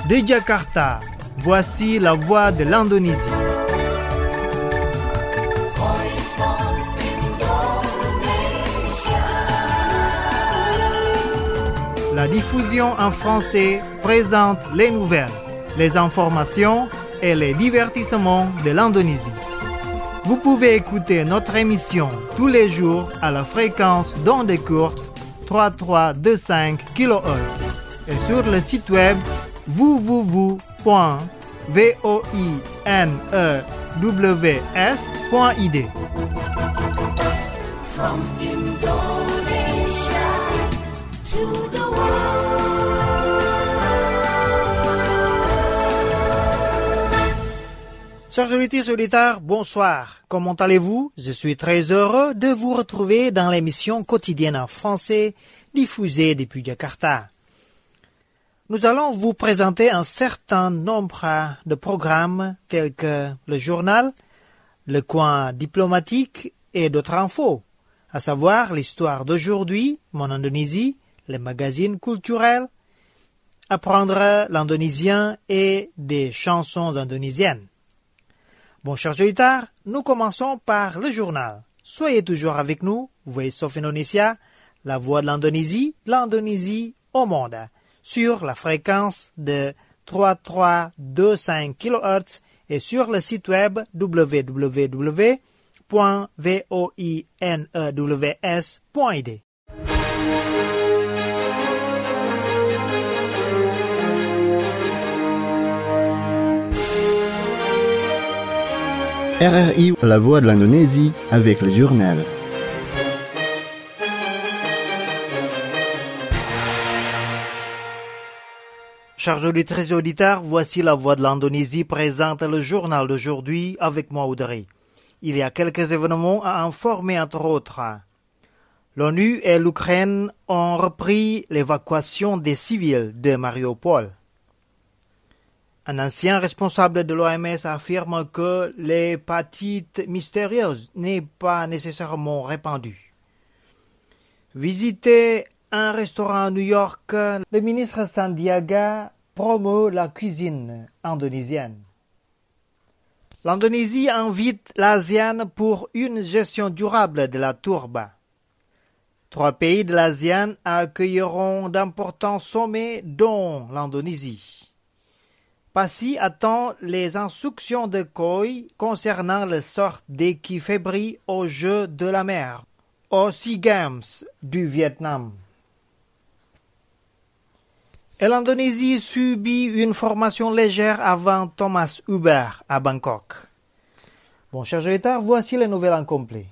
De Jakarta, voici la voix de l'Indonésie. La diffusion en français présente les nouvelles, les informations et les divertissements de l'Indonésie. Vous pouvez écouter notre émission tous les jours à la fréquence d'ondes courtes 3325 kHz et sur le site web www.voinews.id. From Indonesia to the Chers auditeurs, bonsoir. Comment allez-vous? Je suis très heureux de vous retrouver dans l'émission quotidienne en français diffusée depuis Jakarta. Nous allons vous présenter un certain nombre de programmes tels que le journal, le coin diplomatique et d'autres infos, à savoir l'histoire d'aujourd'hui, mon Indonésie, les magazines culturels, apprendre l'indonésien et des chansons indonésiennes. Bon, chers auditeurs, nous commençons par le journal. Soyez toujours avec nous, Voice of Indonesia, la voix de l'Indonésie au monde, sur la fréquence de 3325 kHz et sur le site web www.voinews.id. RRI, la voix de l'Indonésie, avec le journal. Chers auditrices et auditeurs, voici la voix de l'Indonésie présente le journal d'aujourd'hui avec moi, Audrey. Il y a quelques événements à informer entre autres. L'ONU et l'Ukraine ont repris l'évacuation des civils de Mariupol. Un ancien responsable de l'OMS affirme que l'hépatite mystérieuse n'est pas nécessairement répandue. Visiter un restaurant à New York, le ministre Sandiaga promeut la cuisine indonésienne. L'Indonésie invite l'ASEAN pour une gestion durable de la tourbe. 3 pays de l'ASEAN accueilleront d'importants sommets dont l'Indonésie. Passy attend les instructions de COI concernant le sort d'équipe fébrile aux Jeux de la mer, aux SEA Games du Vietnam. Et l'Indonésie subit une formation légère avant Thomas Uber à Bangkok. Bon, chers auditeurs, voici les nouvelles en complet.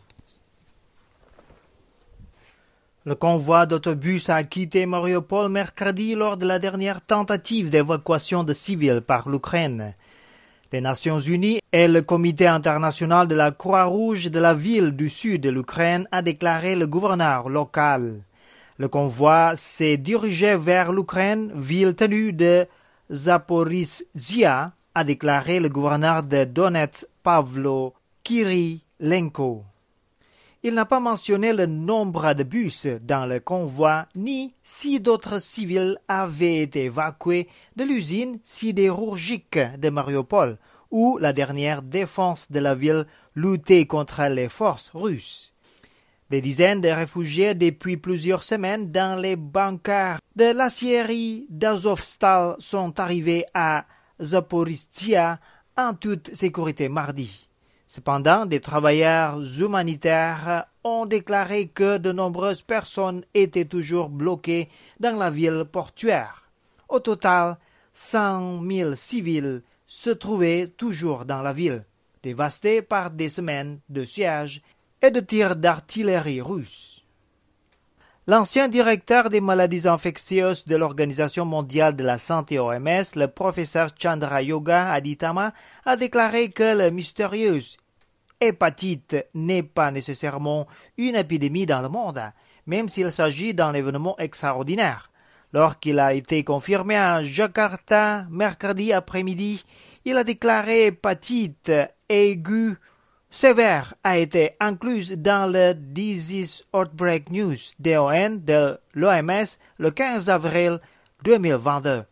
Le convoi d'autobus a quitté Mariupol mercredi lors de la dernière tentative d'évacuation de civils par l'Ukraine. Les Nations Unies et le Comité international de la Croix-Rouge de la ville du sud de l'Ukraine a déclaré le gouverneur local. Le convoi s'est dirigé vers l'Ukraine, ville tenue de Zaporizhzhia, a déclaré le gouverneur de Donetsk, Pavlo Kyrylenko. Il n'a pas mentionné le nombre de bus dans le convoi, ni si d'autres civils avaient été évacués de l'usine sidérurgique de Mariupol, où la dernière défense de la ville luttait contre les forces russes. Des dizaines de réfugiés depuis plusieurs semaines dans les bunkers de l'acierie d'Azovstal sont arrivés à Zaporizhzhia en toute sécurité mardi. Cependant, des travailleurs humanitaires ont déclaré que de nombreuses personnes étaient toujours bloquées dans la ville portuaire. Au total, 100 000 civils se trouvaient toujours dans la ville, dévastés par des semaines de siège et de tirs d'artillerie russe. L'ancien directeur des maladies infectieuses de l'Organisation mondiale de la santé OMS, le professeur Chandra Yoga Aditama, a déclaré que la mystérieuse hépatite n'est pas nécessairement une épidémie dans le monde, même s'il s'agit d'un événement extraordinaire. Lorsqu'il a été confirmé à Jakarta mercredi après-midi, il a déclaré hépatite aiguë sévère a été incluse dans le Disease Outbreak News DON de l'OMS le 15 avril 2022.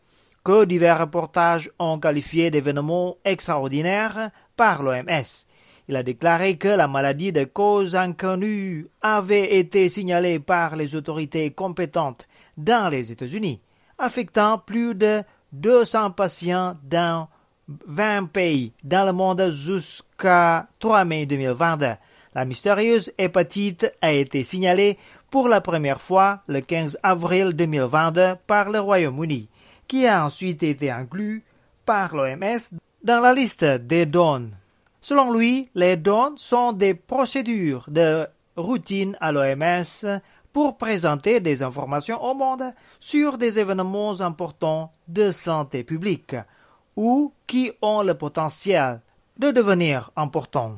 que divers reportages ont qualifié d'événements extraordinaires par l'OMS. Il a déclaré que la maladie de cause inconnue avait été signalée par les autorités compétentes dans les États-Unis, affectant plus de 200 patients dans 20 pays dans le monde jusqu'à 3 mai 2022. La mystérieuse hépatite a été signalée pour la première fois le 15 avril 2022 par le Royaume-Uni, qui a ensuite été inclus par l'OMS dans la liste des dons. Selon lui, les dons sont des procédures de routine à l'OMS pour présenter des informations au monde sur des événements importants de santé publique ou qui ont le potentiel de devenir importants.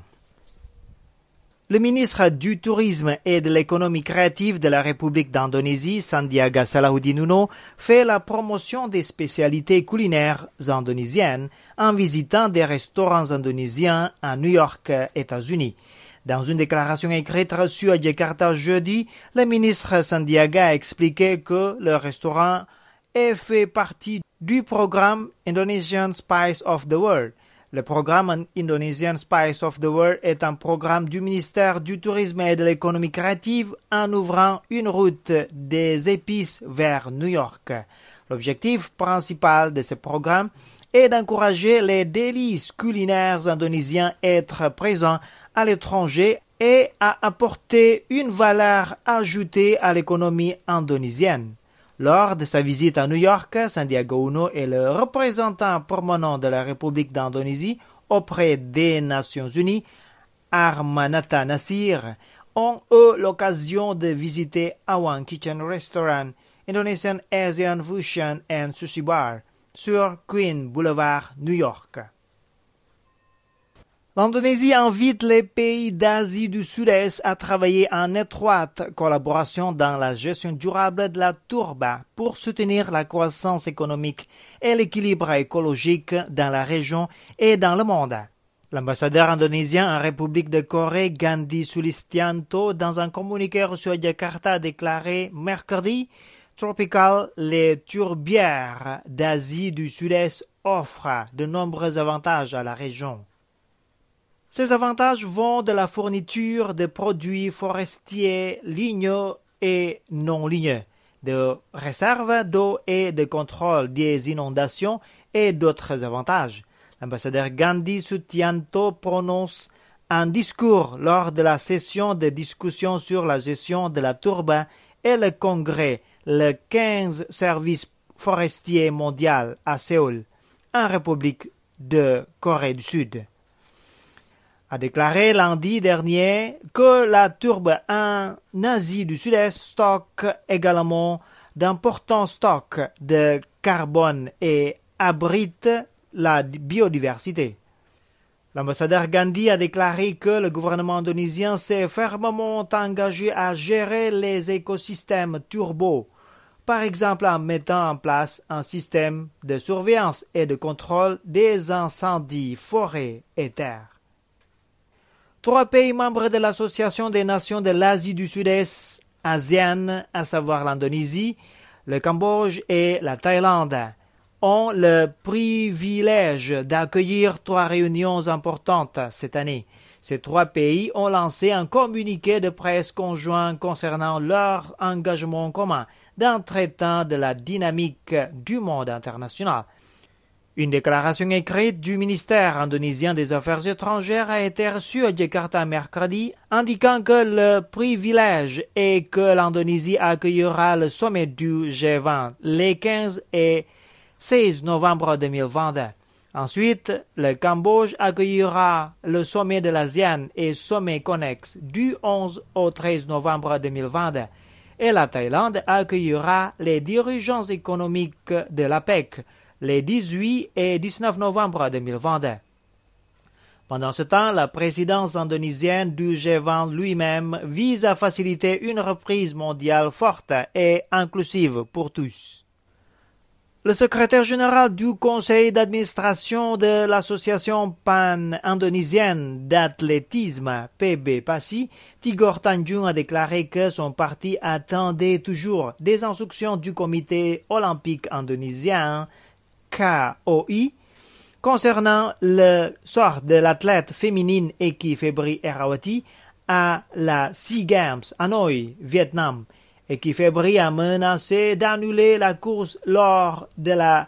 Le ministre du Tourisme et de l'économie créative de la République d'Indonésie, Sandiaga Salahuddin Uno, fait la promotion des spécialités culinaires indonésiennes en visitant des restaurants indonésiens à New York, États-Unis. Dans une déclaration écrite reçue à Jakarta jeudi, le ministre Sandiaga a expliqué que le restaurant est fait partie du programme Indonesian Spice of the World. Le programme Indonesian Spice of the World est un programme du ministère du Tourisme et de l'économie créative en ouvrant une route des épices vers New York. L'objectif principal de ce programme est d'encourager les délices culinaires indonésiens à être présents à l'étranger et à apporter une valeur ajoutée à l'économie indonésienne. Lors de sa visite à New York, Sandiaga Uno et le représentant permanent de la République d'Indonésie auprès des Nations Unies, Armanata Nasir, ont eu l'occasion de visiter Awang Kitchen Restaurant, Indonesian Asian Fusion and Sushi Bar, sur Queen Boulevard, New York. L'Indonésie invite les pays d'Asie du Sud-Est à travailler en étroite collaboration dans la gestion durable de la tourbe pour soutenir la croissance économique et l'équilibre écologique dans la région et dans le monde. L'ambassadeur indonésien en République de Corée, Gandhi Sulistianto, dans un communiqué reçu à Jakarta, a déclaré mercredi « Tropical, les tourbières d'Asie du Sud-Est offrent de nombreux avantages à la région. » Ces avantages vont de la fourniture de produits forestiers ligneux et non ligneux, de réserves d'eau et de contrôle des inondations et d'autres avantages. L'ambassadeur Gandhi Sulistianto prononce un discours lors de la session de discussion sur la gestion de la tourbe et le congrès, le 15 service forestier mondial à Séoul, en République de Corée du Sud. A déclaré lundi dernier que la tourbe en Asie du Sud-Est stocke également d'importants stocks de carbone et abrite la biodiversité. L'ambassadeur Gandhi a déclaré que le gouvernement indonésien s'est fermement engagé à gérer les écosystèmes turbo, par exemple en mettant en place un système de surveillance et de contrôle des incendies forêts et terres. 3 pays membres de l'Association des Nations de l'Asie du Sud-Est, ASEAN, à savoir l'Indonésie, le Cambodge et la Thaïlande, ont le privilège d'accueillir 3 réunions importantes cette année. Ces 3 pays ont lancé un communiqué de presse conjoint concernant leur engagement commun dans traitant de la dynamique du monde international. Une déclaration écrite du ministère indonésien des Affaires étrangères a été reçue à Jakarta mercredi, indiquant que le privilège est que l'Indonésie accueillera le sommet du G20 les 15 et 16 novembre 2022. Ensuite, le Cambodge accueillera le sommet de l'ASEAN et sommet connexe du 11 au 13 novembre 2022. Et la Thaïlande accueillera les dirigeants économiques de l'APEC les 18 et 19 novembre 2022. Pendant ce temps, la présidence indonésienne du G20 lui-même vise à faciliter une reprise mondiale forte et inclusive pour tous. Le secrétaire général du conseil d'administration de l'association pan-indonésienne d'athlétisme PB-PASI, Tigor Tanjung, a déclaré que son parti attendait toujours des instructions du comité olympique indonésien KOI. Concernant le sort de l'athlète féminine Eki Febri Erawati à la Sea Games Hanoi, Vietnam, Eki Febri a menacé d'annuler la course lors de la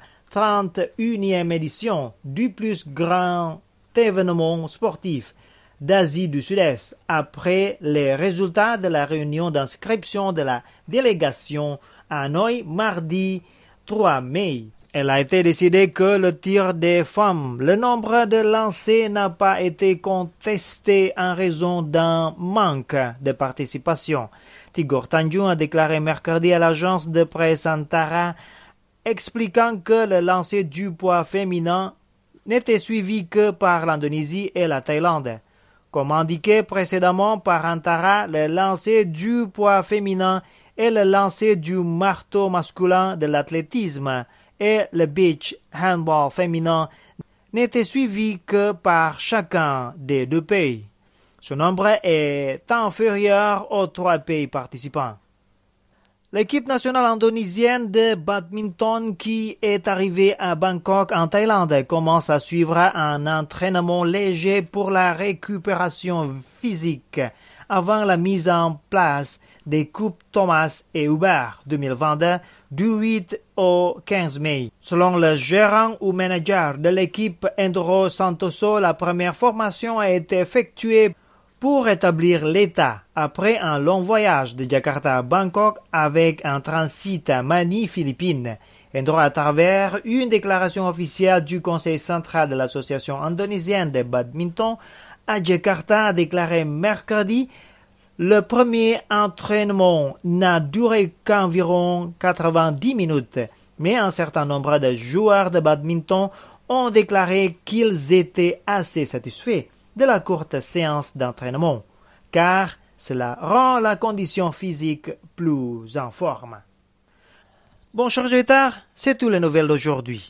31e édition du plus grand événement sportif d'Asie du Sud-Est après les résultats de la réunion d'inscription de la délégation à Hanoï mardi 3 mai. Elle a été décidé que le tir des femmes, le nombre de lancers n'a pas été contesté en raison d'un manque de participation. Tigor Tanjung a déclaré mercredi à l'agence de presse Antara, expliquant que le lancer du poids féminin n'était suivi que par l'Indonésie et la Thaïlande. Comme indiqué précédemment par Antara, le lancer du poids féminin et le lancer du marteau masculin de l'athlétisme et le beach handball féminin n'étaient suivis que par chacun des deux pays. Ce nombre est inférieur aux 3 pays participants. L'équipe nationale indonésienne de badminton qui est arrivée à Bangkok en Thaïlande commence à suivre un entraînement léger pour la récupération physique avant la mise en place des Coupes Thomas et Hubert 2022 du 8 au 15 mai. Selon le gérant ou manager de l'équipe Endro Santoso, la première formation a été effectuée pour établir l'état après un long voyage de Jakarta à Bangkok avec un transit à Manille, Philippines. Endro, à travers une déclaration officielle du Conseil central de l'Association indonésienne de badminton à Jakarta, a déclaré mercredi: le premier entraînement n'a duré qu'environ 90 minutes, mais un certain nombre de joueurs de badminton ont déclaré qu'ils étaient assez satisfaits de la courte séance d'entraînement, car cela rend la condition physique plus en forme. Bon, chers auditeurs, c'est toutes les nouvelles d'aujourd'hui.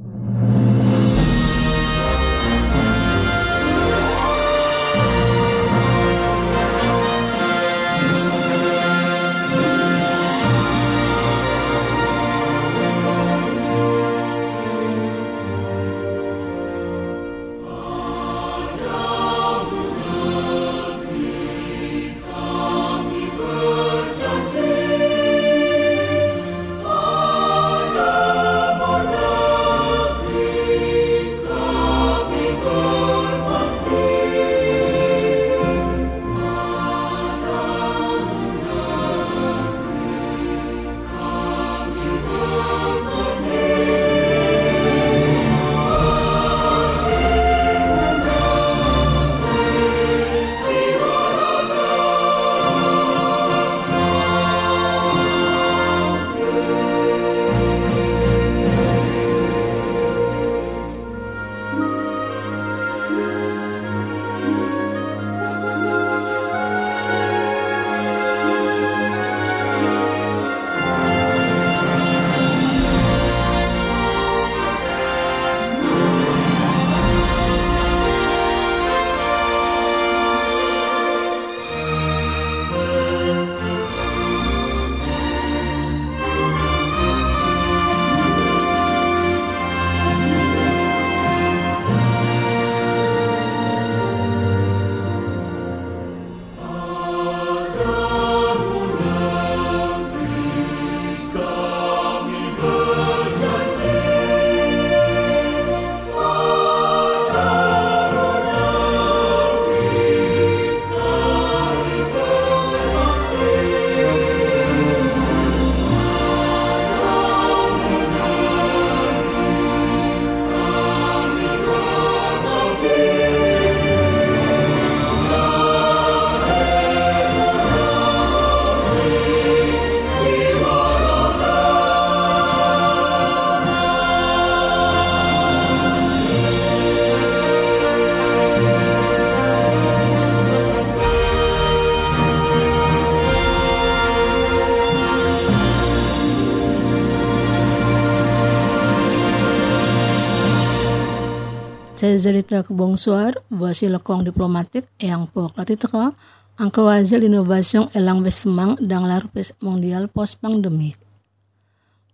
Ces auditeurs bonsoir, voici le camp diplomatique et pour le titre encourager l'innovation et l'investissement dans la reprise mondiale post-pandémique.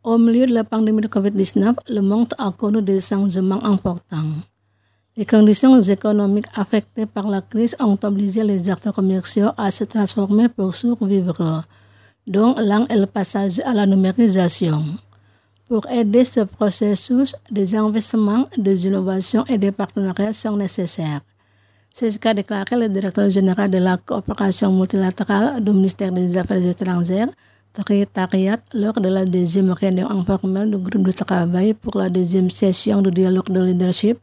Au milieu de la pandémie de COVID-19, le monde a connu des changements importants. Les conditions économiques affectées par la crise ont obligé les acteurs commerciaux à se transformer pour survivre, dont l'un est le passage à la numérisation. Pour aider ce processus, des investissements, des innovations et des partenariats sont nécessaires. C'est ce qu'a déclaré le directeur général de la coopération multilatérale du ministère des Affaires étrangères, Tri Tariat, lors de la deuxième réunion informelle du groupe de travail pour la deuxième session du dialogue de leadership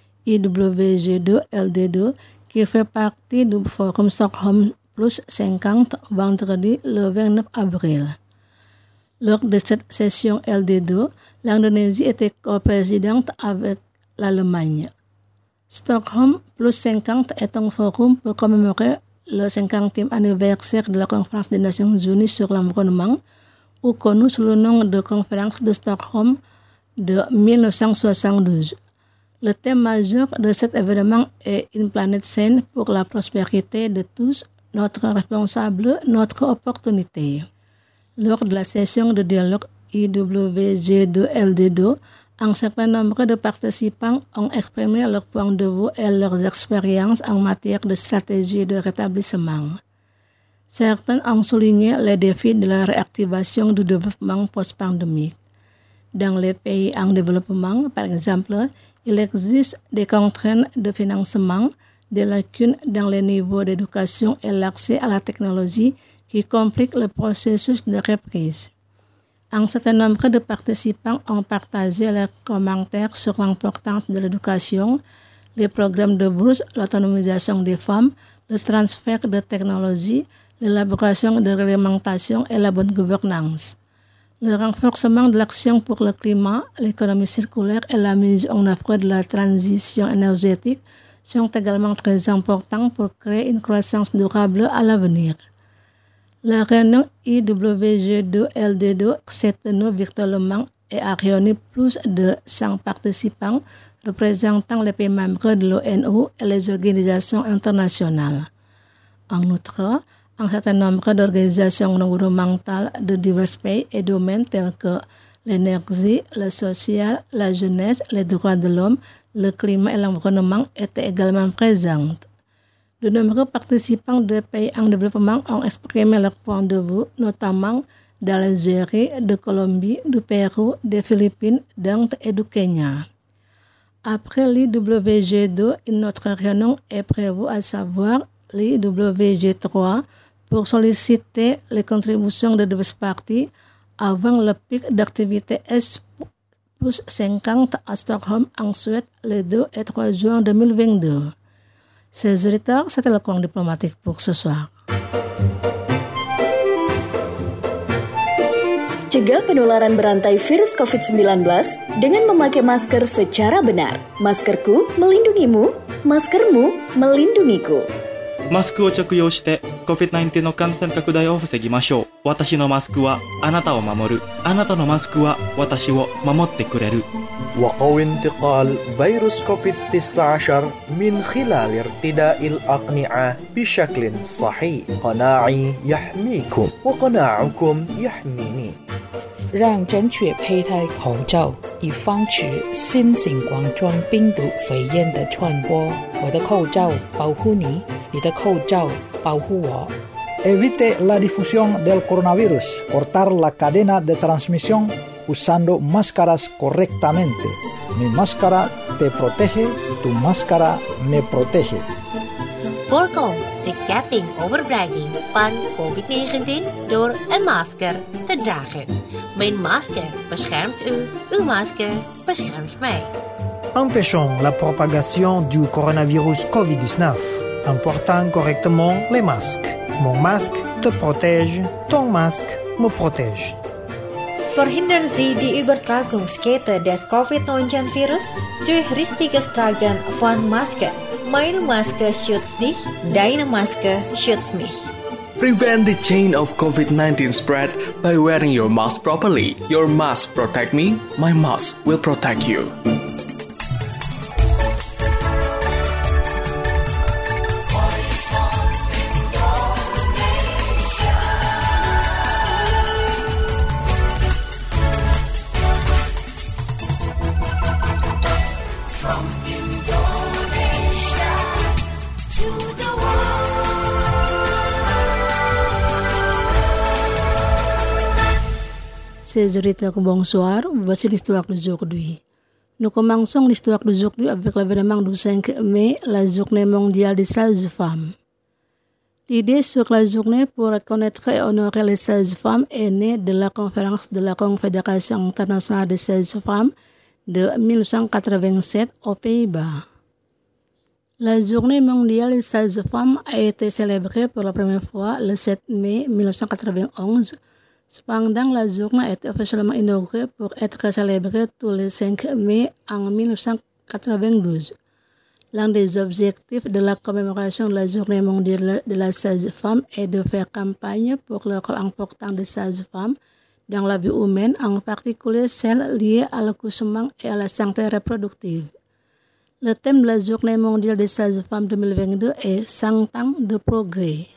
IWG2-LD2 qui fait partie du forum Stockholm Plus 50 vendredi le 29 avril. Lors de cette session LD2, l'Indonésie était coprésidente avec l'Allemagne. Stockholm Plus 50 est un forum pour commémorer le 50e anniversaire de la Conférence des Nations Unies sur l'environnement, ou connu sous le nom de Conférence de Stockholm de 1972. Le thème majeur de cet événement est une planète saine pour la prospérité de tous, notre responsable, notre opportunité. Lors de la session de dialogue IWG2-LD2, un certain nombre de participants ont exprimé leur point de vue et leurs expériences en matière de stratégie de rétablissement. Certains ont souligné les défis de la réactivation du développement post-pandémique. Dans les pays en développement, par exemple, il existe des contraintes de financement, des lacunes dans les niveaux d'éducation et l'accès à la technologie qui compliquent le processus de reprise. Un certain nombre de participants ont partagé leurs commentaires sur l'importance de l'éducation, les programmes de bourse, l'autonomisation des femmes, le transfert de technologie, l'élaboration de réglementations et la bonne gouvernance. Le renforcement de l'action pour le climat, l'économie circulaire et la mise en œuvre de la transition énergétique sont également très importants pour créer une croissance durable à l'avenir. La réunion IWG2-LD2 s'est tenue virtuellement et a réuni plus de 100 participants représentant les pays membres de l'ONU et les organisations internationales. En outre, un certain nombre d'organisations non gouvernementales de divers pays et domaines tels que l'énergie, le social, la jeunesse, les droits de l'homme, le climat et l'environnement étaient également présentes. De nombreux participants de pays en développement ont exprimé leur point de vue, notamment d'Algérie, de Colombie, du Pérou, des Philippines, d'Inde et du Kenya. Après l'IWG2, une autre réunion est prévue, à savoir l'IWG3, pour solliciter les contributions de deux parties avant le pic d'activité S+50 à Stockholm en Suède les 2 et 3 juin 2022. Ces auditeurs, c'était le coin diplomatique pour ce soir. Cegah penularan berantai virus COVID-19 dengan memakai masker secara benar. Maskerku melindungimu, maskermu melindungiku. マスクを着用して COVID-19 の感染拡大を防ぎましょう。私のマスクはあなたを守る。あなたのマスクは私を守ってくれる。 وقوي انتقال فيروس كوفيد-19 من خلال ارتداء الأقنعة بشكل صحيح. قناعي يحميكم وقناعكم يحميني. 让正确佩戴口罩，以防止新型冠状病毒肺炎的传播。我的口罩保护你，你的口罩保护我。 Evite la difusión del coronavirus. Cortar la cadena de transmisión usando máscaras correctamente. Mi máscara te protege, tu máscara me protege. Voorkom de ketting overbrenging van COVID-19 door een masker te dragen. Mijn masker beschermt u, uw masker beschermt mij. Empêchons la propagation du coronavirus COVID-19 en portant correctement les masques. Mon masque te protège, ton masque me protège. Verhindern Sie die Übertragungskette des COVID-19-Virus durch richtiges Tragen von Maske. Meine Maske schützt dich, deine Maske schützt mich. Prevent the chain of COVID-19 spread by wearing your mask properly. Your mask protect me, my mask will protect you. Ces auditeurs, bonsoir. Voici l'histoire d'aujourd'hui. Nous commençons l'histoire d'aujourd'hui avec l'événement du 5 mai, la journée mondiale des sages-femmes. L'idée sur la journée pour reconnaître et honorer les sages-femmes est née de la conférence de la Confédération internationale des sages-femmes de 1987 aux Pays-Bas. La journée mondiale des sages-femmes a été célébrée pour la première fois le 7 mai 1991. Cependant, la journée a été officiellement inaugurée pour être célébrée tous les 5 mai en 1992. L'un des objectifs de la commémoration de la journée mondiale de la sage-femme est de faire campagne pour le rôle important des sages-femmes dans la vie humaine, en particulier celle liée à l'accouchement et à la santé reproductive. Le thème de la journée mondiale des sages-femmes 2022 est 100 ans de progrès.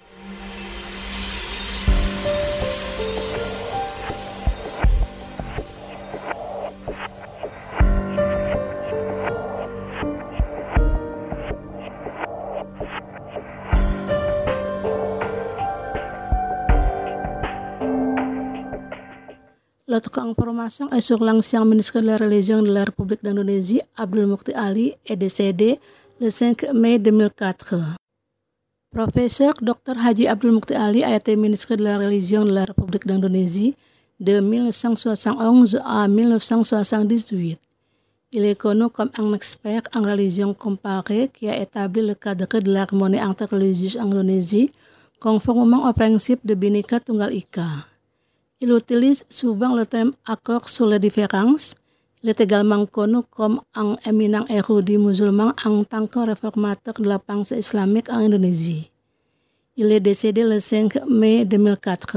L'autre information est sur l'ancien ministre de la Religion de la République d'Indonésie, Abdul Mukti Ali, est décédé le 5 mai 2004. Professeur Dr Haji Abdul Mukti Ali a été ministre de la Religion de la République d'Indonésie de 1971 à 1978. Il est connu comme un expert en religion comparée qui a établi le cadre de l'harmonie interreligieuse en Indonésie conformément au principe de Bhinneka Tunggal Ika. Il utilise souvent le terme accord sur les différences. Il est également connu comme un éminent érudit musulman en tant que réformateur de la pensée islamique en Indonésie. Il est décédé le 5 mai 2004.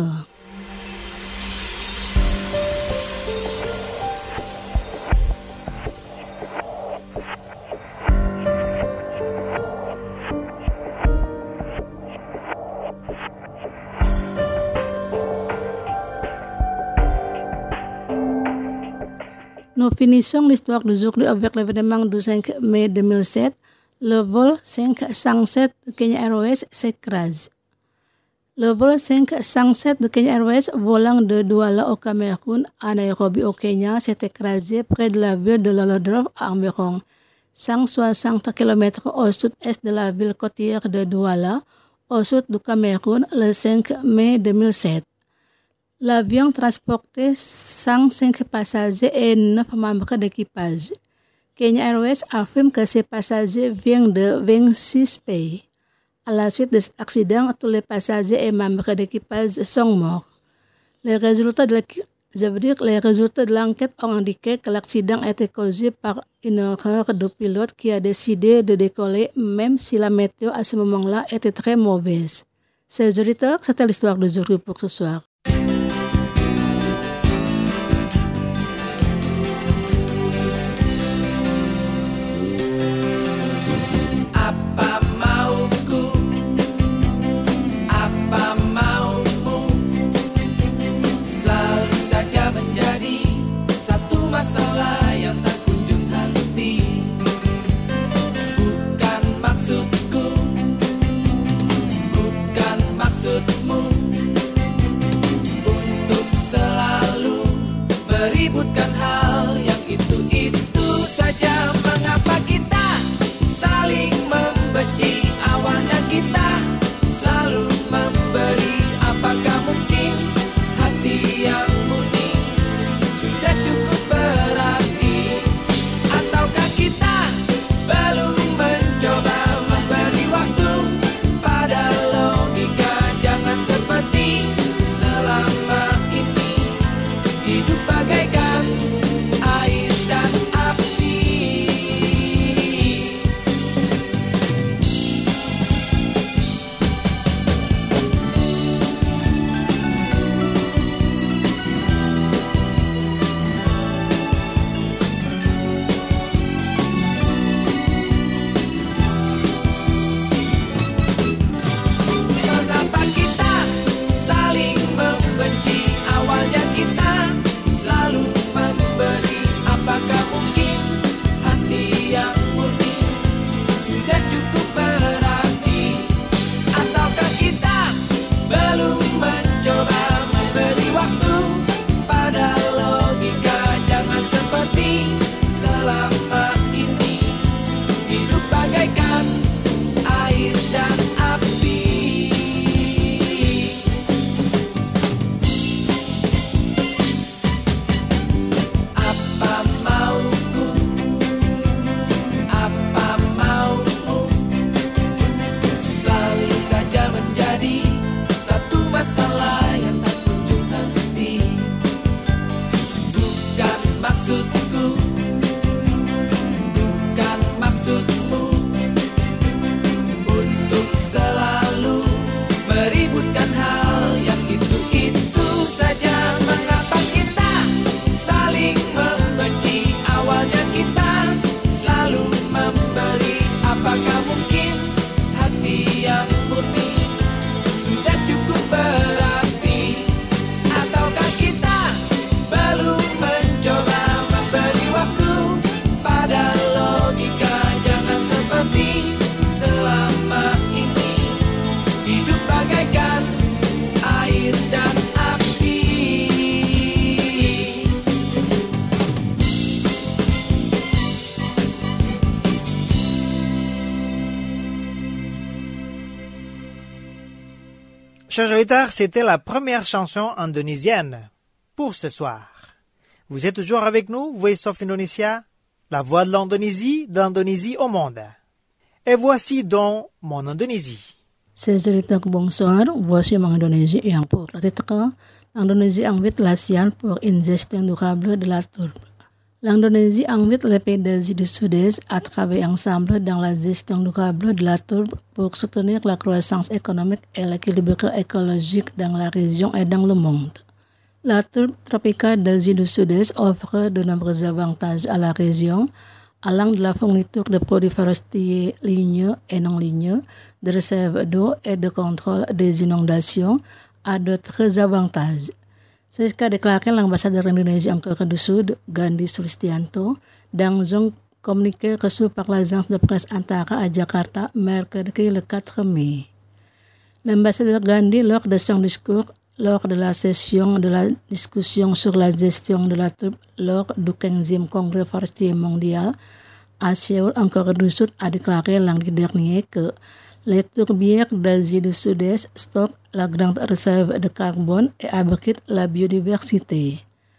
Nous finissons l'histoire d'aujourd'hui avec l'événement du 5 mai 2007. Le vol 507 de Kenya Airways s'écrase. Le vol 507 de Kenya Airways volant de Douala au Cameroun à Nairobi au Kenya s'est écrasé près de la ville de Lolodrop à environ 160 km au sud-est de la ville côtière de Douala, au sud du Cameroun, le 5 mai 2007. L'avion transportait 105 passagers et 9 membres d'équipage. Kenya Airways affirme que ces passagers viennent de 26 pays. À la suite de cet accident, tous les passagers et membres d'équipage sont morts. Les résultats de l'enquête ont indiqué que l'accident a été causé par une erreur de pilote qui a décidé de décoller même si la météo à ce moment-là était très mauvaise. Chers auditeurs, c'était l'histoire d'aujourd'hui pour ce soir. Masalah yang tak kunjung henti. Bukan maksudku, bukan maksudmu untuk selalu meributkan hal yang itu saja. Mengapa kita saling membenci? Awalnya kita selalu memberi. Apakah mungkin hati yang bunyi sudah cukup berarti? Ataukah kita belum mencoba memberi waktu pada logika Chers auditeurs, c'était la première chanson indonésienne pour ce soir. Vous êtes toujours avec nous, Voice of Indonesia, la voix de l'Indonésie au monde. Et voici donc mon Indonésie. Ces auditeurs, bonsoir. Voici mon Indonésie yang pour la titre l'Indonésie invite l'ASEAN pour une gestion durable de la tourbe. L'Indonésie invite les pays d'Asie du Sud-Est à travailler ensemble dans la gestion durable de la tourbe pour soutenir la croissance économique et l'équilibre écologique dans la région et dans le monde. La tourbe tropicale d'Asie du Sud-Est offre de nombreux avantages à la région, allant de la fourniture de produits forestiers ligneux et non ligneux, de réserve d'eau et de contrôle des inondations à d'autres avantages. C'est ce qu'a déclaré l'ambassadeur Indonésie en Corée du Sud, Gandhi Sulistianto, dans un communiqué reçu par l'agence de presse Antara à Jakarta, mercredi le 4 mai. L'ambassadeur Gandhi, lors de son discours, lors de la session de la discussion sur la gestion de la tourbe lors du 15e Congrès forestier mondial à Séoul, en Corée du Sud, a déclaré lundi dernier que les tourbières d'Asie du Sud-Est stockent la grande réserve de carbone et abritent la biodiversité.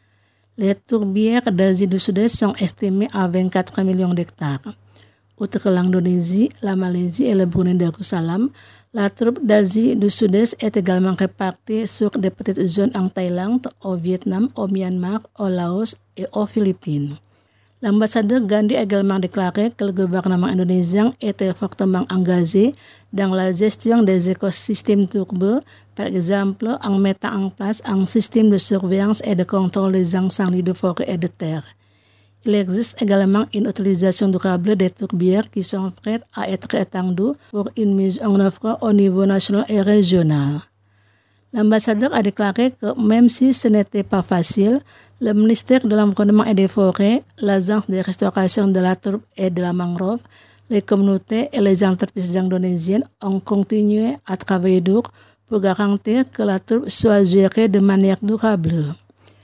Les tourbières d'Asie du Sud-Est sont estimées à 24 millions d'hectares. Outre l'Indonésie, la Malaisie et le Brunei Darussalam, la tourbe d'Asie du Sud-Est est également répartie sur des petites zones en Thaïlande, au Vietnam, au Myanmar, au Laos et aux Philippines. L'ambassadeur Gandhi a également déclaré que le gouvernement indonésien était fortement engagé dans la gestion des écosystèmes tourbeux, par exemple en mettant en place un système de surveillance et de contrôle des incendies de forêt et de terre. Il existe également une utilisation durable des tourbières qui sont prêtes à être étendues pour une mise en œuvre au niveau national et régional. L'ambassadeur a déclaré que même si ce n'était pas facile, le ministère de l'Environnement et des Forêts, l'Agence de restauration de la tourbe et de la mangrove, les communautés et les entreprises indonésiennes ont continué à travailler dur pour garantir que la tourbe soit gérée de manière durable.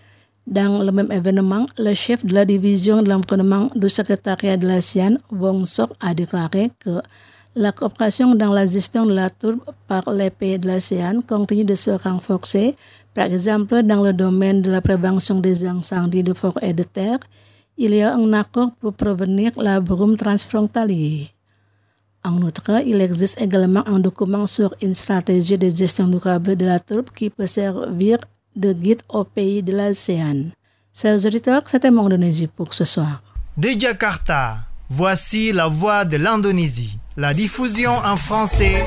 Dans le même événement, le chef de la division de l'environnement du secrétariat de l'ASEAN, Wong Sok, a déclaré que la coopération dans la gestion de la tourbe par les pays de l'ASEAN continue de se renforcer, par exemple dans le domaine de la prévention des incendies de forêt et de terre. Il y a un accord pour prévenir la brume transfrontalière. En outre, il existe également un document sur une stratégie de gestion durable de la tourbe qui peut servir de guide aux pays de l'ASEAN. Chers auditeurs, c'était mon Indonésie pour ce soir. De Jakarta, voici la voix de l'Indonésie. La diffusion en français.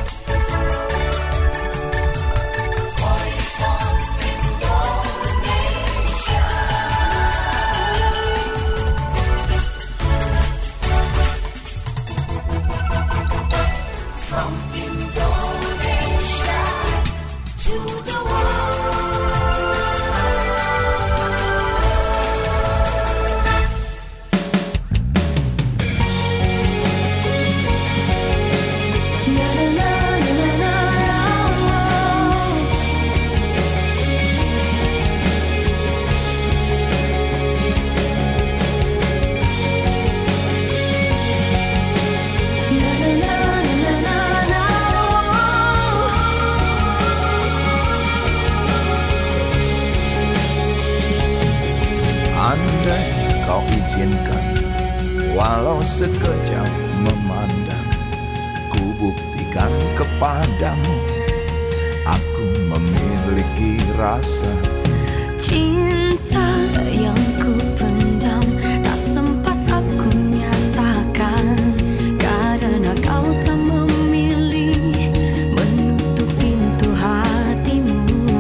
Walau sekejap memandang, ku buktikan kepadamu, aku memiliki rasa cinta yang ku pendam, tak sempat aku nyatakan, karena kau telah memilih menutup pintu hatimu.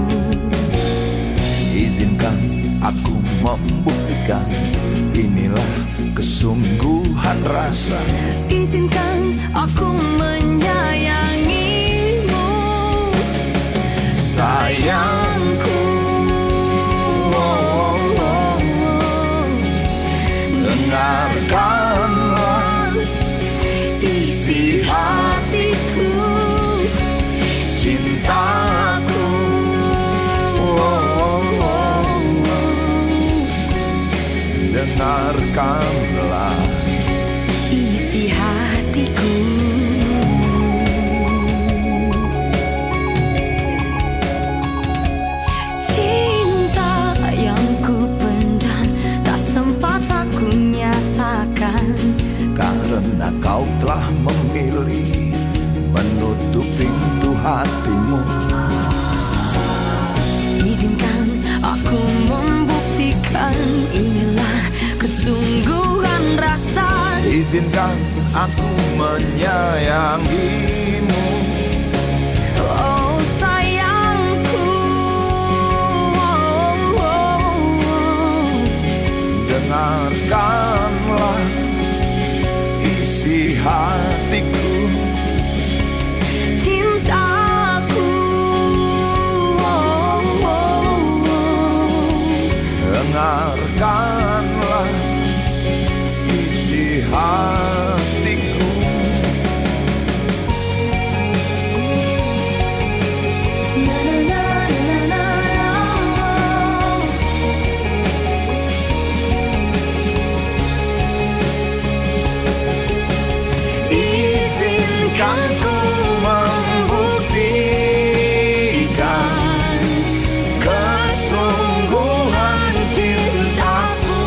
Izinkan aku membuktikan, inilah kesungguhan rasa. Izinkan aku menyayangimu, sayangku. Dengarkanlah isi hatiku, cintaku. Dengarkanlah isi hatiku. karena kau telah memilih menutup pintu hatimu. Izinkan aku membuktikan inilah kesungguhan rasa. Izinkan aku menyayangimu. Oh sayangku, dengarkanlah isi hatiku. Cintaku, dengarkanlah isi hatiku. Izinkan ku membuktikan kesungguhan cintaku.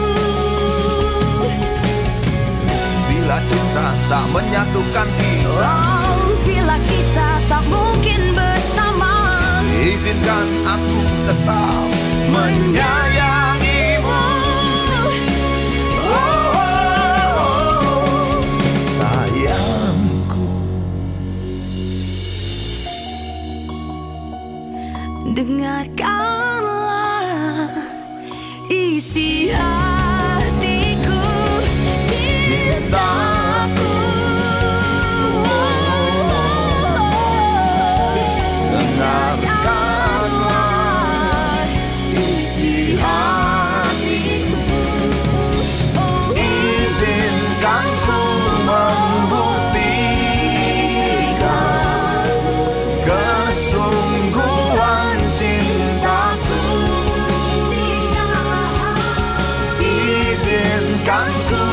Bila cinta tak menyatukan kita, bila kita tak mungkin bersama, izinkan aku tetap menyayangimu. Sayangku, dengarkanlah isi hatiku. Cintaku, dengarkanlah isi hatiku. Izinkan ku membuktikan kesungguhan cintaku. Izinkan ku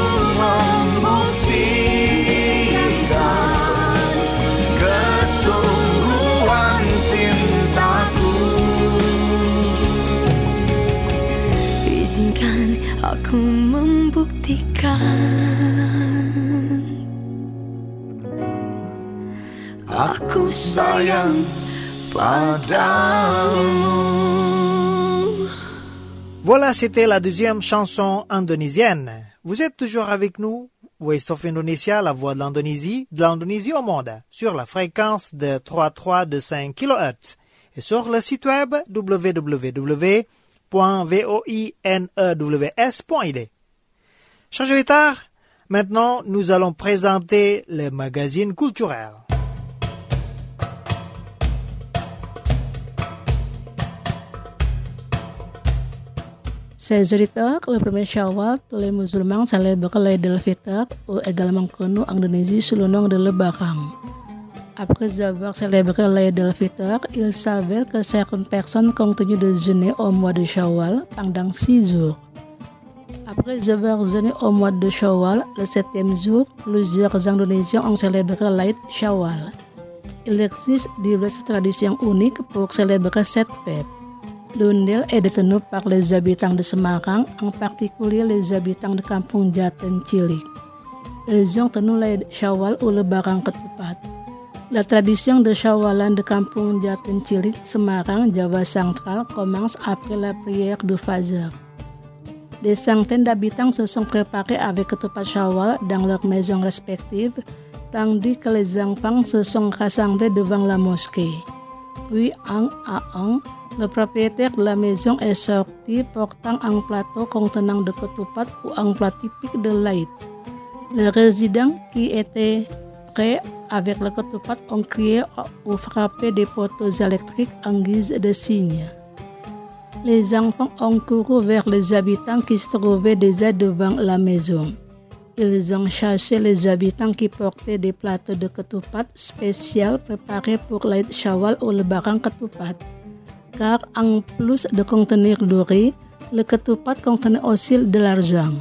membuktikan kesungguhan cintaku. izinkan aku membuktikan aku sayang padamu. Voilà, c'était la deuxième chanson indonésienne. Vous êtes toujours avec nous, Voice of Indonesia, la voix de l'Indonésie au monde, sur la fréquence de 3325 kHz et sur le site web www.voinews.id. Chers auditeurs, maintenant nous allons présenter le magazine culturel. Ces auditeurs, le premier Shawwal, tous les musulmans célèbrent l'Eid al-Fitr ou également connu en Indonésie sous le nom de Lebaran. Après avoir célébré l'Eid al-Fitr, il s'avère que certaines personnes continuent de jeûner au mois de Shawwal pendant 6 jours. Après avoir jeûné au mois de Shawwal, le 7e jour, plusieurs Indonésiens ont célébré l'Eid Shawwal. Il existe diverses traditions uniques pour célébrer cette fête. L'Undil est détenu par les habitants de Semarang, en particulier les habitants de Kampung Jaten Cilik. Ils ont tenu l'Eid Shawwal ou Lebaran Ketupat. La tradition de Shawwalan de Kampung Jaten Cilik, Semarang, Java central, commence après la prière du Fajr. Des centaines d'habitants se sont préparés avec Ketupat Shawwal dans leurs maisons respectives, tandis que les enfants se sont rassemblés devant la mosquée. Puis, un à un, le propriétaire de la maison est sorti portant un plateau contenant de ketupat ou un plat typique de l'Aïd. Les résidents qui étaient prêts avec le ketupat ont crié ou frappé des poteaux électriques en guise de signe. Les enfants ont couru vers les habitants qui se trouvaient déjà devant la maison. Ils ont chassé les habitants qui portaient des plateaux de ketupat spécial préparés pour l'Aïd Shawwal ou Lebaran Ketupat. Car en plus de contenir du riz, le ketupat contenait aussi de l'argent.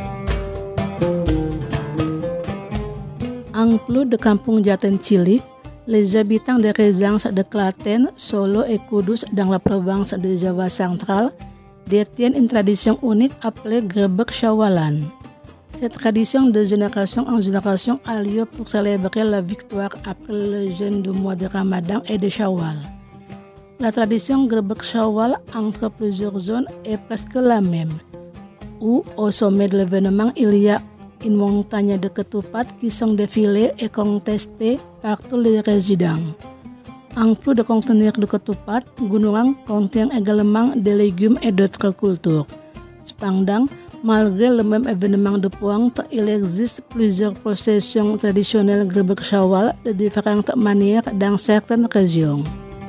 En plus de Kampung Jaten Cilik, Les habitants des régions de Klaten, Solo et Kudus dans la province de Java centrale détiennent une tradition unique appelée Grebek Syawalan. Cette tradition de génération en génération a lieu pour célébrer la victoire après le jeûne du mois de Ramadan et de Syawal. La tradition Grebek Syawal entre plusieurs zones est presque la même, où au sommet de l'événement il y a une montagne de ketupat qui sont défilées et contestées par tous les résidents. En plus de contenir du ketupat, gunungan contient également des légumes et d'autres cultures. Cependant, malgré le même événement de pointe, il existe plusieurs processions traditionnelles Grebek Syawal de différentes manières dans certaines régions.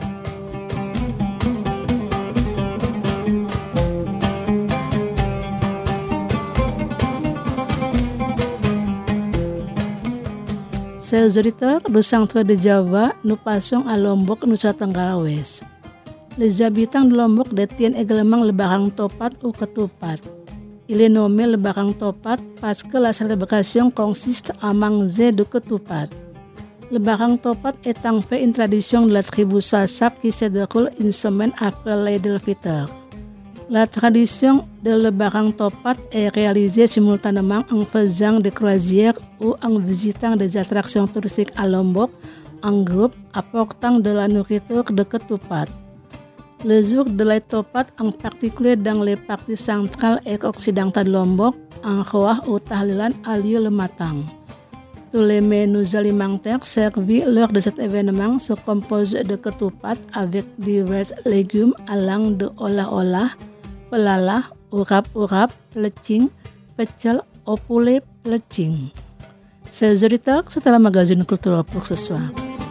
Chers auditeurs du centre de Java, nous passons à Lombok, Nusa Tenggara Ouest. Les habitants de Lombok détiennent également le barang topat ou ketupat. Il est nommé le barang topat parce que la célébration consiste à manger du ketupat. Le barang topat est en fait une tradition de la tribu Sasak qui se déroule une semaine après l'Eid al-Fitr. La tradition de le barang topat est réalisée simultanément en faisant des croisières ou en visitant des attractions touristiques à Lombok en groupe apportant de la nourriture de ketupat. Le jour de l'Eid topat, en particulier dans les parties centrales et occidentales de Lombok, en Roah ou Tahlilan a lieu le matin. Tous les menus alimentaires servis lors de cet événement se composent de ketupat avec divers légumes allant de olah-olah, pelalah, urap-urap, plecing, pecel, opule, plecing. Chers auditeurs, c'était la magazine culturel pour ce soir.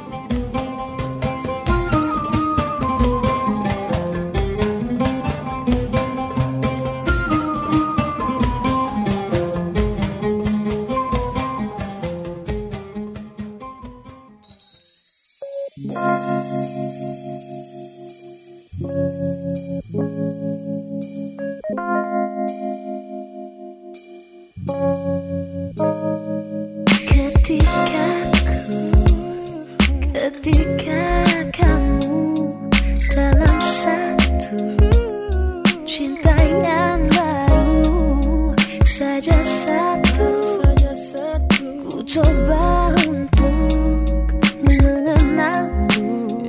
Ketika kamu dalam satu cinta yang baru, saja satu ku coba untuk mengenalmu,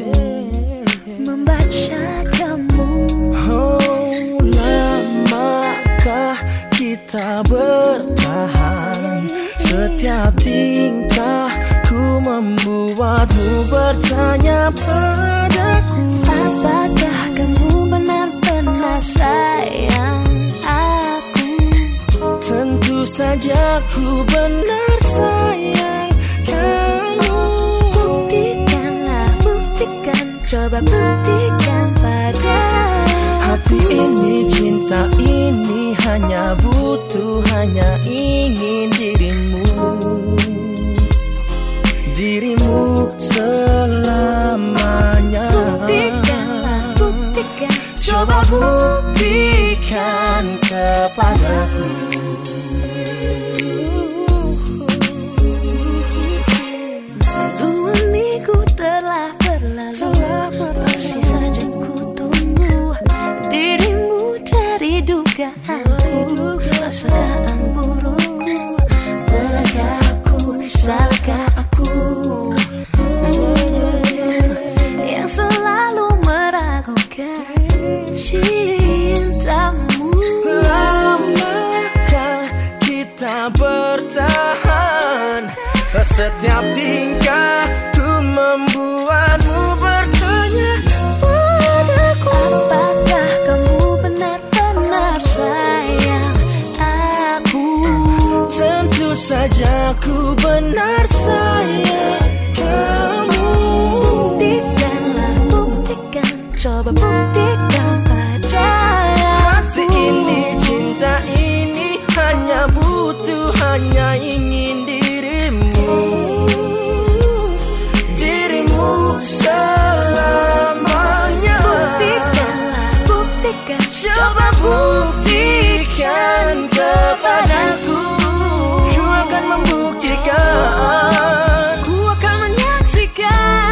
membaca kamu. Oh, lamakah kita bertahan? Setiap tingkahku membuatmu bertanya padaku, apakah kamu benar-benar sayang aku? Tentu saja ku benar sayang kamu. Buktikanlah, buktikan, coba buktikan pada hati ini, cinta ini hanya butuh, hanya ingin dirimu selamanya. Buktikanlah, buktikan, coba buktikan kepadaku. 2 minggu telah berlalu, masih saja ku tunggu dirimu dari dugaanku. Perasaan burukku, benarkah aku, salahkah aku yang selalu meragukan cintamu? Lamakah kita bertahan? Setiap tingkahku membuatmu bertanya padaku, apakah kamu benar-benar sayang aku? Tentu saja ku benar sayang kamu. Buktikanlah, buktikan, coba buktikan pada hati ini, cinta ini hanya butuh, hanya ingin dirimu selamanya. Buktikanlah, buktikan, coba buktikan kepadaku. Ku akan membuktikan, ku akan menyaksikan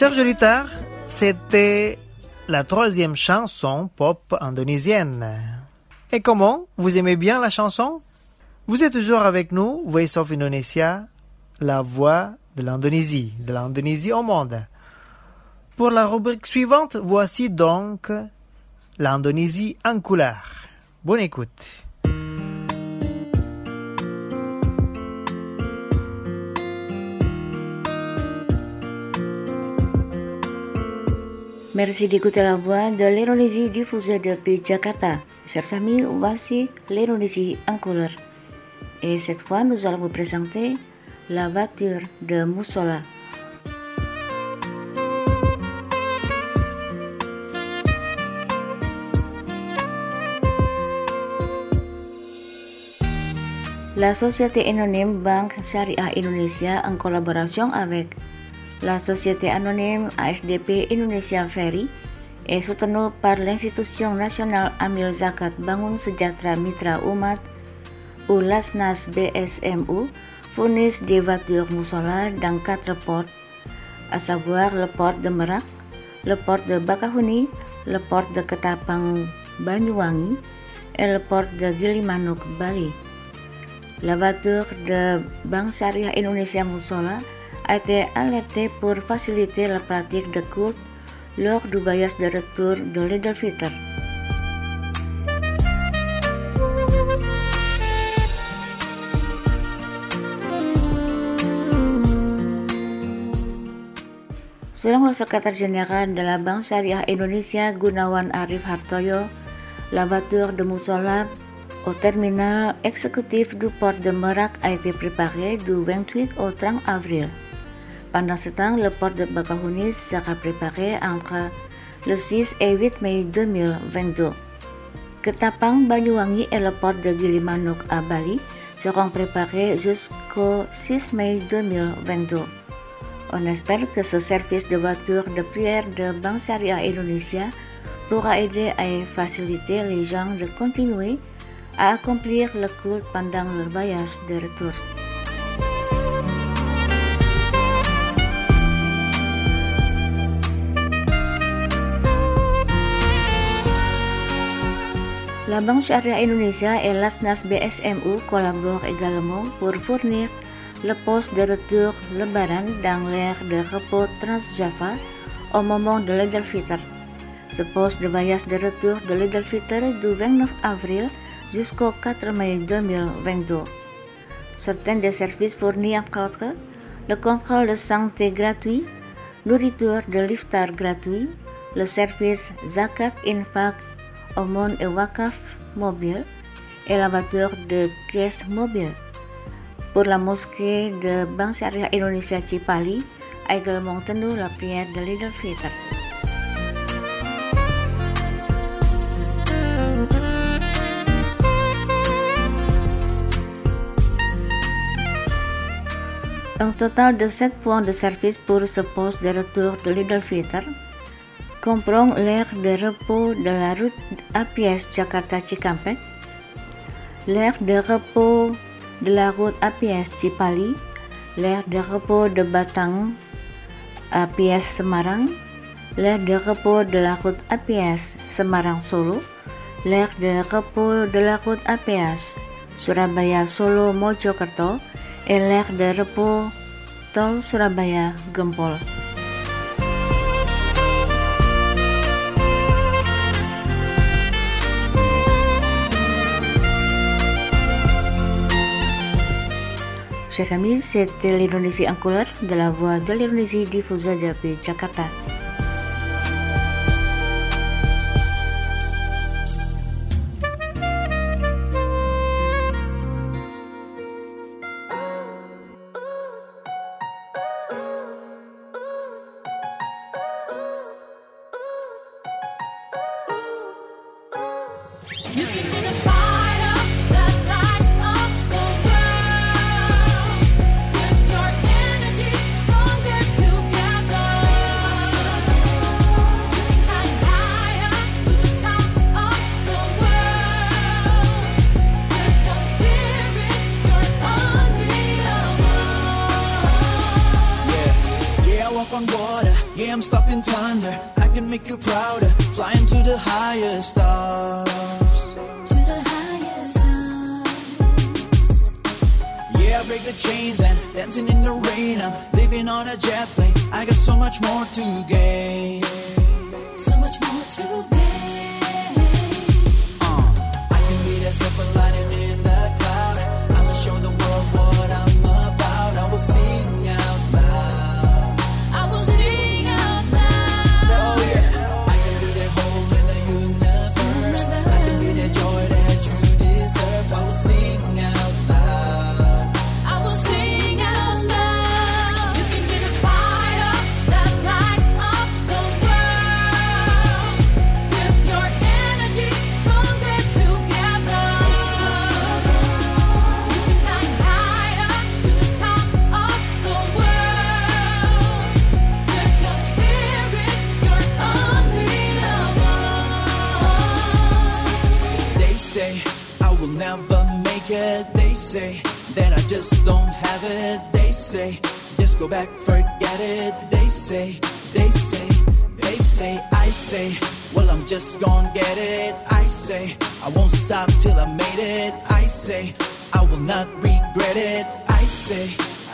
Chers auditeurs, c'était la troisième chanson pop indonésienne. Et comment? Vous aimez bien la chanson? Vous êtes toujours avec nous, Voice of Indonesia, la voix de l'Indonésie au monde. Pour la rubrique suivante, voici donc l'Indonésie en couleur. Bonne écoute. Merci d'écouter la voix de l'Indonésie diffusée depuis Jakarta. Chers amis, voici l'Indonésie en couleur. Et cette fois, nous allons vous présenter la voiture de Musola. La société anonyme Banque Syariah Indonesia en collaboration avec la société anonyme ASDP Indonesia Ferry est soutenue par l'institution nationale Amil Zakat Bangun Sejahtera Mitra Umat ou Lasnas BSMU fournissent des voitures Musola dans 4 ports, à savoir le port de Merak, le port de Bakahuni, le port de Ketapang Banyuwangi et le port de Gilimanuk Bali. La voiture de Banque Syariah Indonesia Musola a été alertée pour faciliter la pratique de culte lors du voyage de retour de l'Eid Fitr. Selon le secrétaire général de la Banque Syariah Indonesia, Gunawan Arif Hartoyo, la voiture de Musola au terminal exécutif du port de Merak a été préparée du 28 au 30 avril. Pendant ce temps, le port de Bakahuni sera préparé entre le 6 et 8 mai 2022. Ketapang Banyuwangi et le port de Gilimanuk à Bali seront préparés jusqu'au 6 mai 2022. On espère que ce service de voiture de prière de Banque Syariah Indonesia pourra aider à faciliter les gens de continuer à accomplir le culte pendant leur voyage de retour. La Banque Syariah Indonesia et Lasnas BSMU collaborent également pour fournir le poste de retour Lebaran dans l'aire de repos Trans-Java au moment de l'Eid Fitr. Ce poste de voyage de retour de l'Eid Fitr du 29 avril jusqu'au 4 mai 2022. Certains des services fournis entre le contrôle de santé gratuit, nourriture de l'iftar gratuit, le service Zakat Infak, Aumône et Wakaf mobile et la voiture de caisse mobile. Pour la mosquée de Banque Syariah Indonesia Cipali a également tenu la prière de l'Eid Fitr. Un total de 7 points de service pour ce poste de retour de l'Eid Fitr comprend l'aire de repos de la route à pièces Jakarta-Cikampek, l'aire de repos de la route à pièces Cipali, l'aire de repos de Batang à pièces Semarang, l'aire de repos de la route à pièces Semarang-Solo, l'aire de repos de la route à pièces Surabaya-Solo-Mojokerto et l'aire de repos Tol Surabaya-Gempol. Chers amis, c'était l'Indonésie en couleur de la voix de l'Indonésie diffusée depuis Jakarta. on water, yeah, I'm stopping thunder. I can make you prouder, flying to the highest stars. To the highest stars. Yeah, I break the chains and dancing in the rain. I'm living on a jet plane. I got so much more to gain. So much more to gain. I can be that silver lining in the cloud. I'ma show the world what I'm about. I will sing out loud. I will sing out loud. Oh yeah, I can be that hole in the universe. I can be that joy that you deserve. I will sing out loud. I will sing out loud. You can be the fire that lights up the world. With your energy, stronger together. You can climb higher to the top of the world. With your spirit, your unbeatable. They say I will never make it. They say that I just don't have it. They say just go back, forget it. They say, I say, well, I'm just gonna get it. I say I won't stop till I made it. I say I will not regret it. I say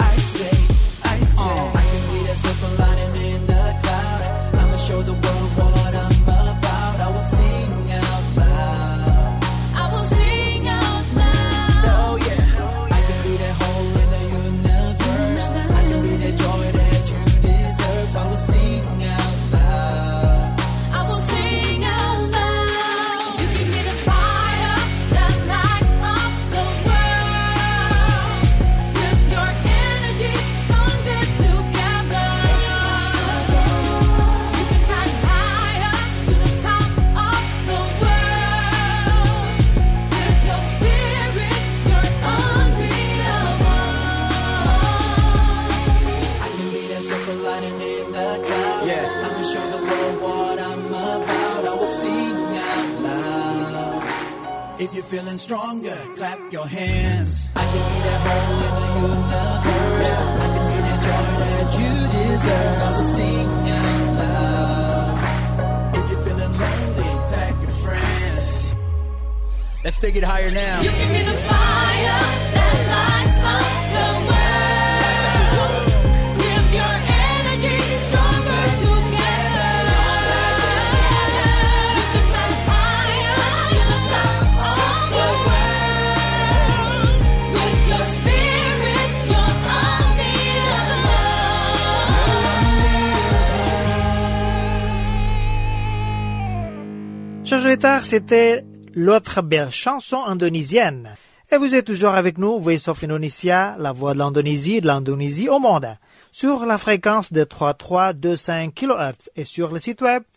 I can be that silver lining in the cloud. I'ma show the world what I'm about. I will sing out loud. I will sing out loud. Oh yeah, I can be that hole in the universe. I can be that joy that you deserve. I will sing out loud. I will sing out loud. You can be the fire that lights up the world. With your energy, stronger together. You can climb higher to the top of the world. With your spirit, you're unbeatable. I can be that silver lining in the cloud. Yeah, I'ma show the world what I'm about. I will sing out loud. If you're feeling stronger, clap your hands. I can be that hole in the universe. I can be that joy that you deserve. I will sing out loud. If you're feeling lonely, tag your friends. Let's take it higher now. You can be the fire that lights up the world. With your energy, stronger together. You can climb higher to the top of the world. With your spirit, you're unbeatable. Chers auditeurs, c'était l'autre belle chanson indonésienne. Et vous êtes toujours avec nous, Voice of Indonesia, la voix de l'Indonésie au monde, sur la fréquence de 3325 kHz et sur le site web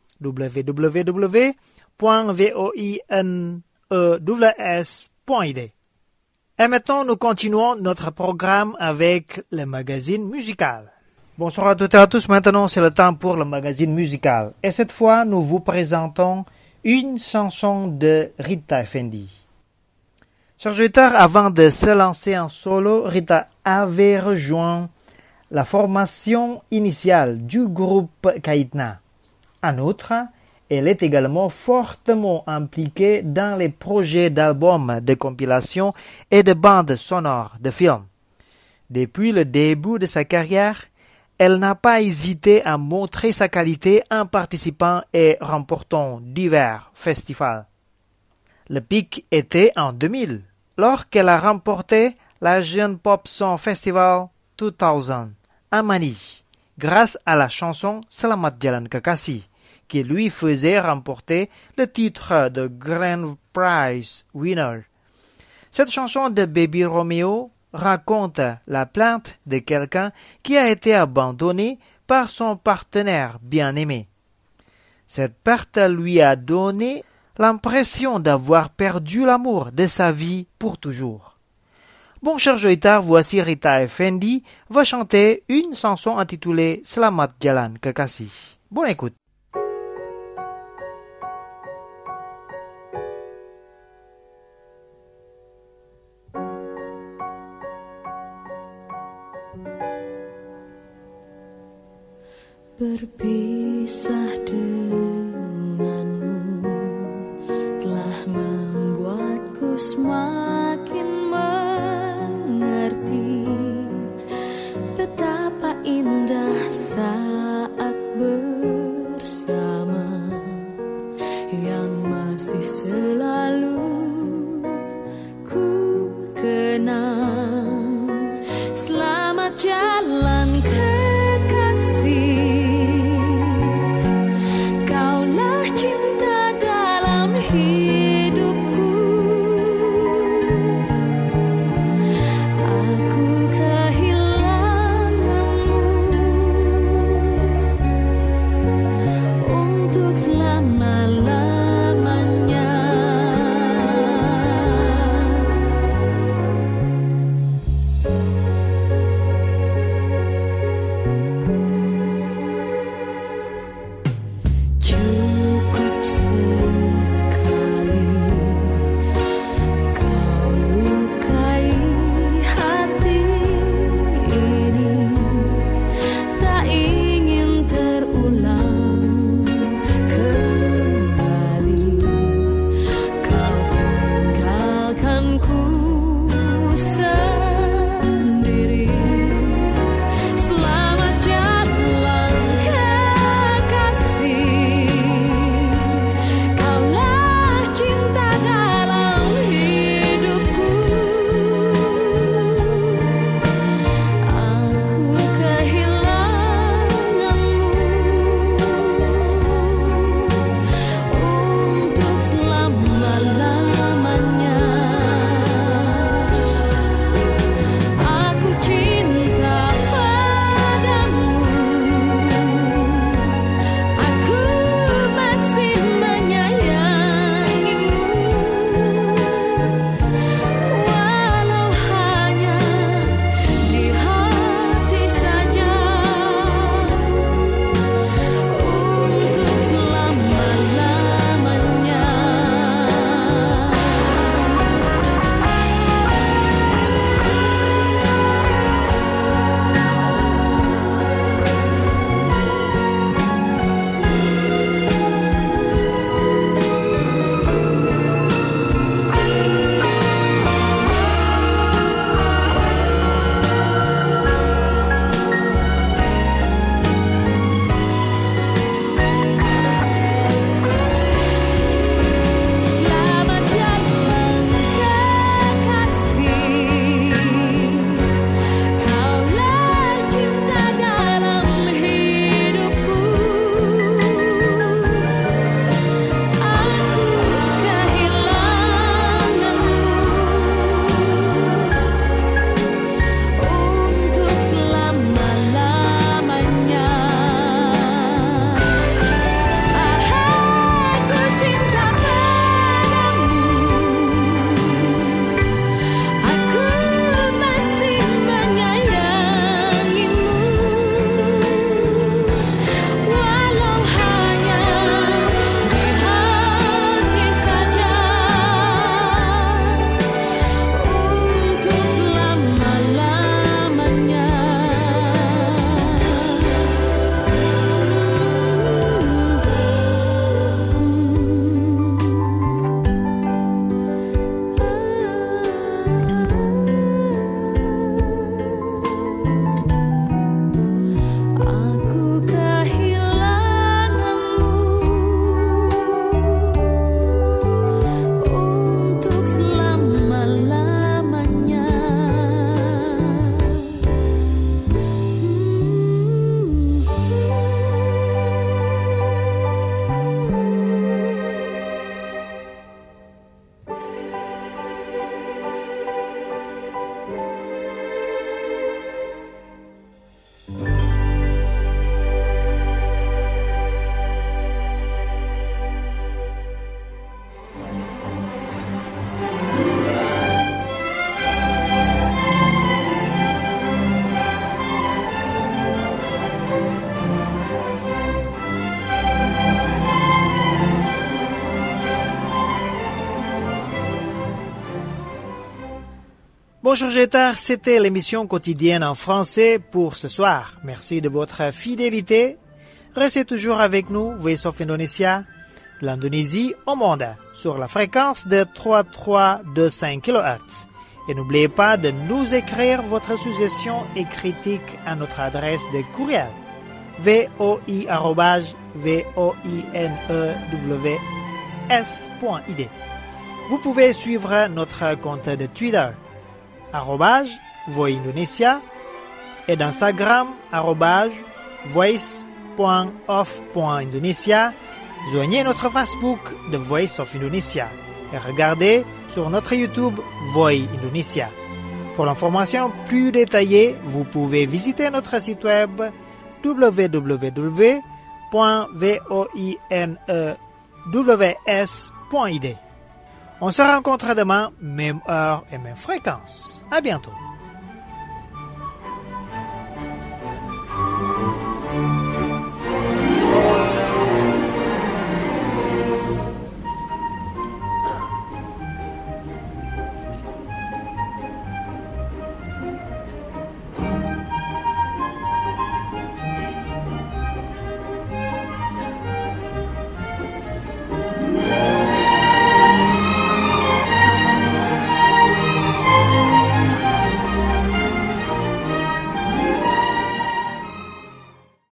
www.voinews.id. Et maintenant, nous continuons notre programme avec le magazine musical. Bonsoir à toutes et à tous, maintenant c'est le temps pour le magazine musical. Et cette fois, nous vous présentons une chanson de Rita Effendi. Chers auditeurs, avant de se lancer en solo, Rita avait rejoint la formation initiale du groupe Kaitna. En outre, elle est également fortement impliquée dans les projets d'albums, de compilation et de bandes sonores de films. Depuis le début de sa carrière, elle n'a pas hésité à montrer sa qualité en participant et remportant divers festivals. Le pic était en 2000, lorsqu'elle a remporté l'Asian Pop Song Festival 2000 à Manille, grâce à la chanson Selamat Jalan Kekasih, qui lui faisait remporter le titre de Grand Prize Winner. Cette chanson de Baby Romeo raconte la plainte de quelqu'un qui a été abandonné par son partenaire bien-aimé. Cette perte lui a donné l'impression d'avoir perdu l'amour de sa vie pour toujours. Bon, chers auditeurs, voici Rita Effendi va chanter une chanson intitulée Selamat Jalan Kekasih. Bonne écoute. Berpisah denganmu telah membuatku semakin mengerti betapa indah saat bersama yang masih selalu ku kenang. Selamat jalan Bonjour Jetar, c'était l'émission quotidienne en français pour ce soir. Merci de votre fidélité. Restez toujours avec nous, Voice of Indonesia, de l'Indonésie au monde, sur la fréquence de 3325 kHz. Et n'oubliez pas de nous écrire votre suggestion et critique à notre adresse de courriel voi@voinews.id. Vous pouvez suivre notre compte de Twitter @voindonesia et d'Instagram @voice.of.indonesia. Joignez notre Facebook The Voice of Indonesia et regardez sur notre YouTube Voi Indonesia. Pour l'information plus détaillée, vous pouvez visiter notre site web www.voinews.id. On se rencontre demain, même heure et même fréquence. À bientôt.